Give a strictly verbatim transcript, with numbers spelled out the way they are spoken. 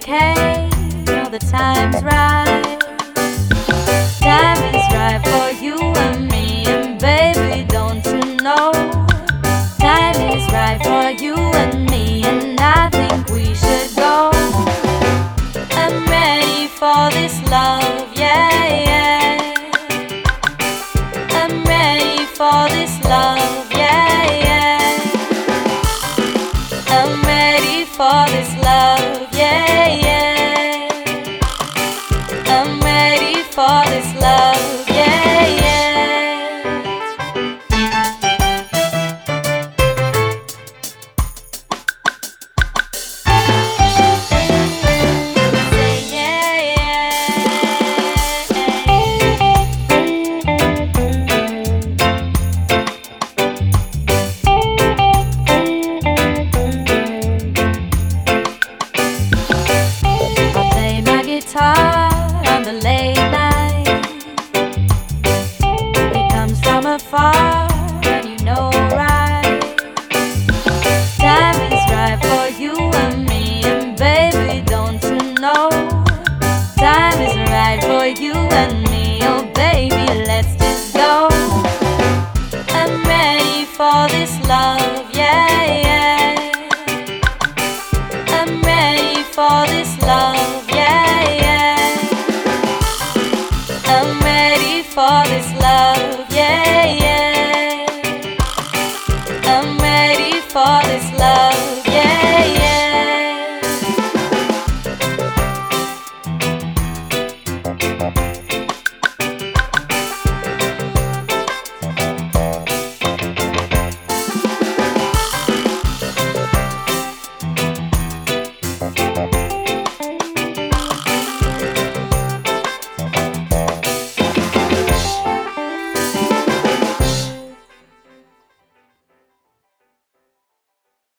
okay. No, the time's right. Time is right for you and me, and baby, don't you know? Time is right for you and me, and I think we should go. I'm ready for this love, yeah, yeah. I'm ready for this love, yeah, yeah. I'm ready for this love, yeah, yeah. I'm ready for this love, yeah, yeah. Say yeah, I play my guitar on the late night. It comes from afar, and you know right. Time is right for you and me, and baby, don't you know? Time is right for you and me, oh baby, let's just go. I'm ready for this love, yeah, yeah. I'm ready for this love, yeah, yeah. I'm ready for this love, yeah, yeah. I'm ready for this love.